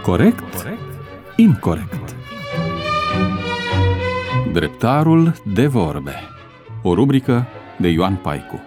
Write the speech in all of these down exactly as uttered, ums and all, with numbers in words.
Corect? Incorect. Dreptarul de vorbe. O rubrică de Ioan Paicu.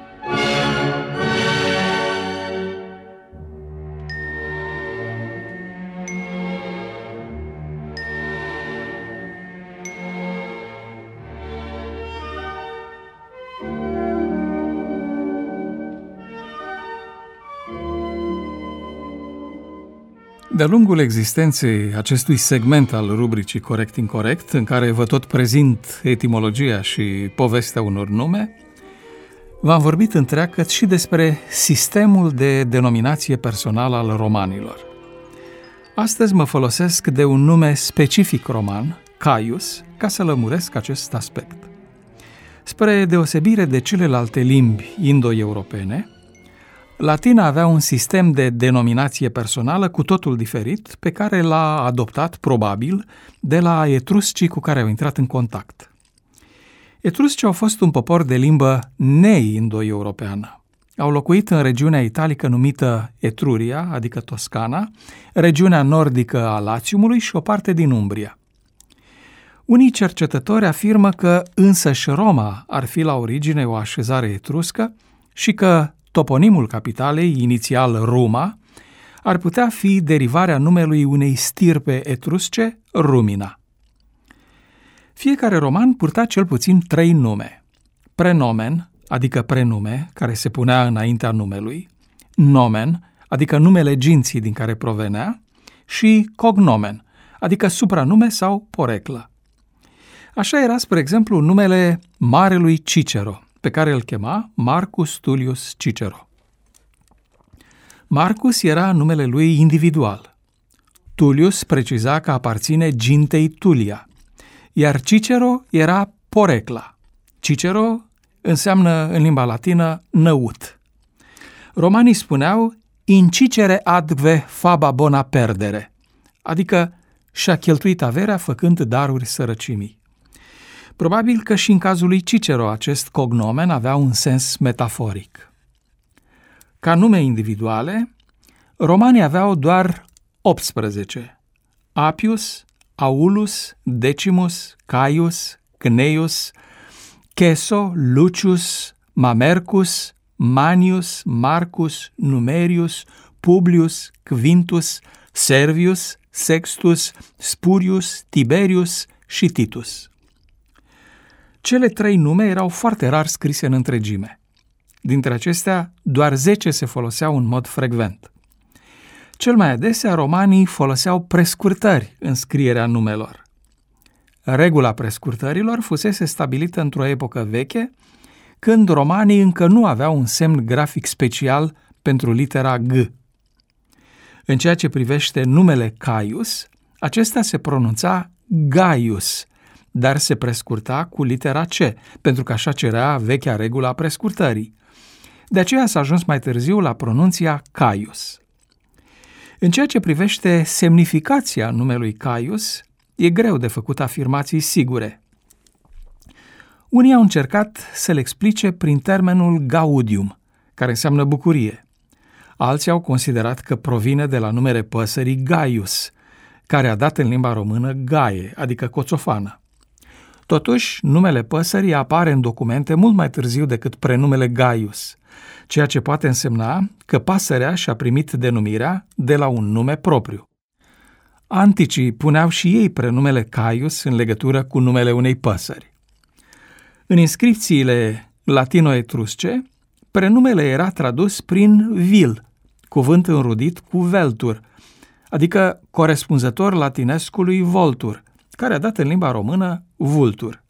De-a lungul existenței acestui segment al rubricii Corect-Incorect, în care vă tot prezint etimologia și povestea unor nume, v-am vorbit întreagăt și despre sistemul de denominație personală al romanilor. Astăzi mă folosesc de un nume specific roman, Caius, ca să lămuresc acest aspect. Spre deosebire de celelalte limbi indo-europene, latina avea un sistem de denominație personală cu totul diferit, pe care l-a adoptat, probabil, de la etruscii cu care au intrat în contact. Etruscii au fost un popor de limbă neindo-europeană. Au locuit în regiunea italică numită Etruria, adică Toscana, regiunea nordică a Latiumului și o parte din Umbria. Unii cercetători afirmă că însăși Roma ar fi la origine o așezare etruscă și că toponimul capitalei, inițial Ruma, ar putea fi derivarea numelui unei stirpe etrusce, Rumina. Fiecare roman purta cel puțin trei nume: prenomen, adică prenume, care se punea înaintea numelui, nomen, adică numele ginții din care provenea, și cognomen, adică supranume sau poreclă. Așa era, spre exemplu, numele marelui Cicero, pe care îl chema Marcus Tullius Cicero. Marcus era numele lui individual. Tullius preciza că aparține gintei Tulia, iar Cicero era porecla. Cicero înseamnă în limba latină năut. Romanii spuneau incicere adve faba bona perdere, adică și-a cheltuit averea făcând daruri sărăcimii. Probabil că și în cazul lui Cicero acest cognomen avea un sens metaforic. Ca nume individuale, romanii aveau doar optsprezece: Appius, Aulus, Decimus, Caius, Cneius, Ceso, Lucius, Mamercus, Manius, Marcus, Numerius, Publius, Quintus, Servius, Sextus, Spurius, Tiberius și Titus. Cele trei nume erau foarte rar scrise în întregime. Dintre acestea, doar zece se foloseau în mod frecvent. Cel mai adesea, romanii foloseau prescurtări în scrierea numelor. Regula prescurtărilor fusese stabilită într-o epocă veche, când romanii încă nu aveau un semn grafic special pentru litera G. În ceea ce privește numele Caius, acesta se pronunța Gaius, dar se prescurta cu litera C, pentru că așa cerea vechea regulă a prescurtării. De aceea s-a ajuns mai târziu la pronunția Caius. În ceea ce privește semnificația numelui Caius, e greu de făcut afirmații sigure. Unii au încercat să-l explice prin termenul gaudium, care înseamnă bucurie. Alții au considerat că provine de la numele păsării Gaius, care a dat în limba română gaie, adică coțofană. Totuși, numele păsării apare în documente mult mai târziu decât prenumele Gaius, ceea ce poate însemna că pasărea și-a primit denumirea de la un nume propriu. Anticii puneau și ei prenumele Caius în legătură cu numele unei păsări. În inscripțiile latino-etrusce, prenumele era tradus prin vil, cuvânt înrudit cu veltur, adică corespunzător latinescului voltur, care a dat în limba română vultur.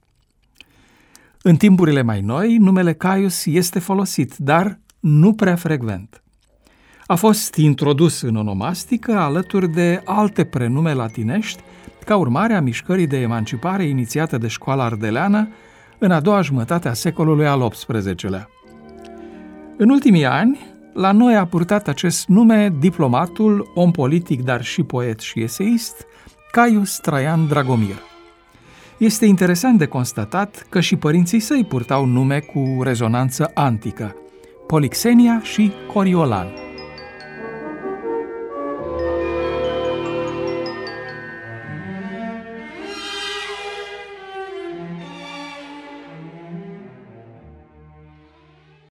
În timpurile mai noi, numele Caius este folosit, dar nu prea frecvent. A fost introdus în onomastică alături de alte prenume latinești, ca urmare a mișcării de emancipare inițiată de școala ardeleană în a doua jumătate a secolului al optsprezecelea. În ultimii ani, la noi a purtat acest nume diplomatul, om politic, dar și poet și eseist, Caius Traian Dragomir. Este interesant de constatat că și părinții săi purtau nume cu rezonanță antică, Polixenia și Coriolan.